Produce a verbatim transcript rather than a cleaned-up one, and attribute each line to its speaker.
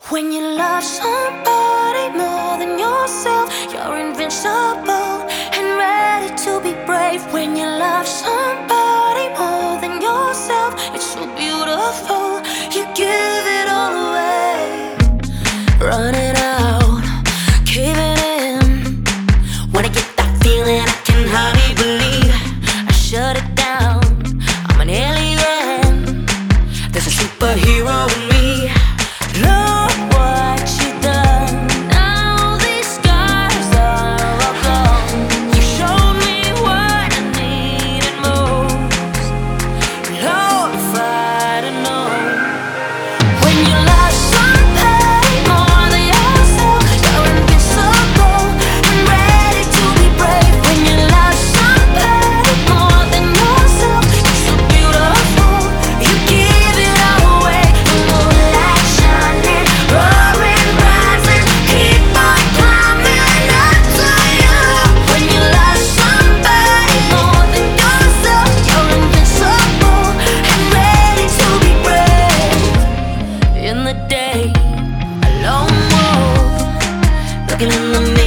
Speaker 1: When you love somebody more than yourself, you're invincible and ready to be brave. When you love somebody more than yourself, it's so beautiful, you give it all away. Running out, caving in. When I get that feeling I can hardly believe, I shut it down, I'm an alien. There's a superhero in me. Look what you done, now these scars are all gone. You showed me what I needed most. Lord, if I'd have known. When you love somebody more than yourself, you're invincible and ready to be brave. When you love somebody more than yourself, it's so beautiful, you give it all away. The moonlight shining, roaring, rising, keep on climbing up to you. When you love somebody more than yourself, you're invincible and ready to be brave. In the day, a lone wolf, looking in the mirror.